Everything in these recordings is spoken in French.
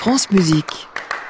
France Musique.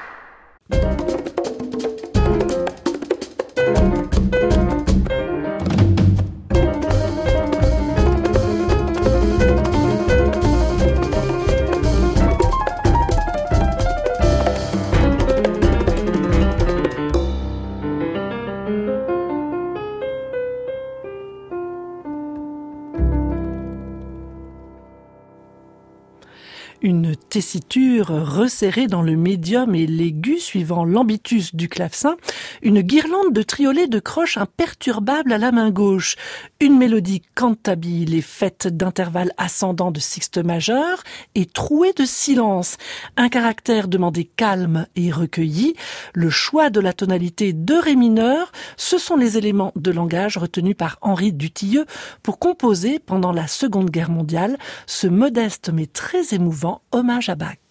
Une tessiture resserrée dans le médium et l'aigu suivant l'ambitus du clavecin, une guirlande de triolets de croche imperturbable à la main gauche, une mélodie cantabile et faite d'intervalles ascendants de sixte majeur et trouée de silence, un caractère demandé calme et recueilli, le choix de la tonalité de ré mineur, ce sont les éléments de langage retenus par Henri Dutilleux pour composer pendant la Seconde Guerre mondiale ce modeste mais très émouvant hommage à Bach.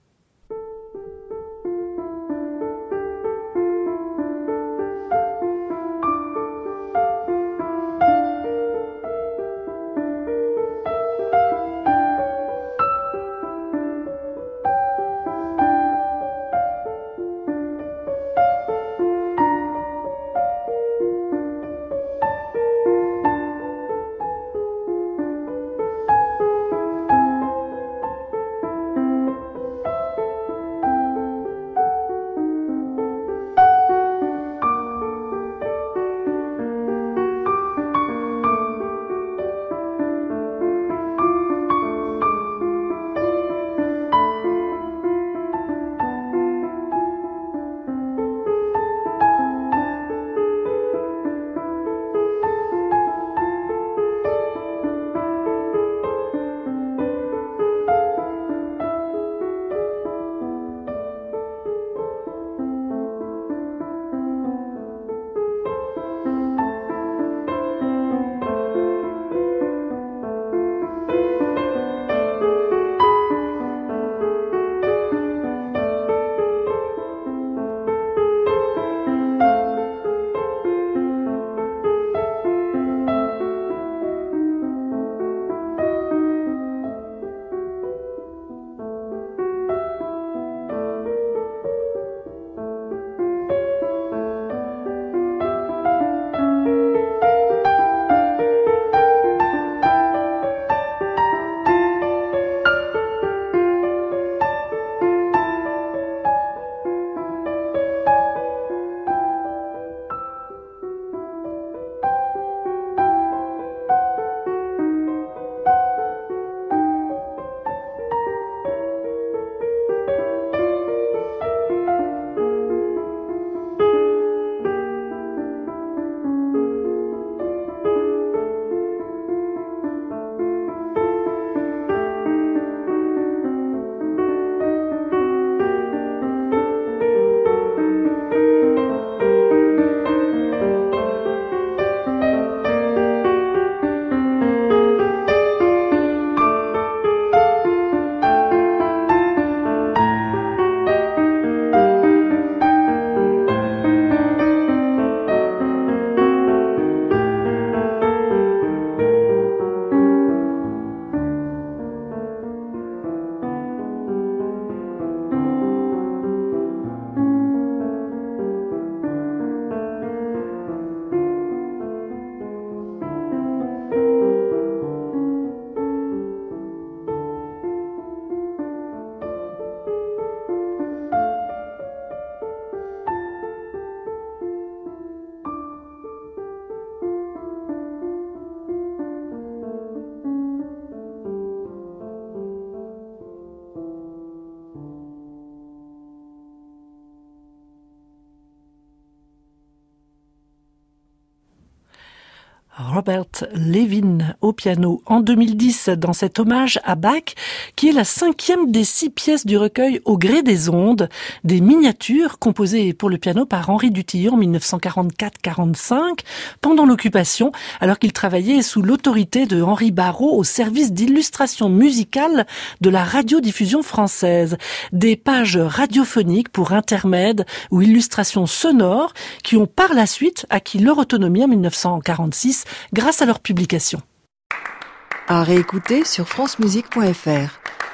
Robert Levin au piano en 2010 dans cet hommage à Bach qui est la 5e des 6 pièces du recueil Au gré des ondes, des miniatures composées pour le piano par Henri Dutilleux en 1944-45 pendant l'occupation alors qu'il travaillait sous l'autorité de Henri Barrault au service d'illustration musicale de la radiodiffusion française. Des pages radiophoniques pour intermèdes ou illustrations sonores qui ont par la suite acquis leur autonomie en 1946 grâce à leur publication. À réécouter sur francemusique.fr.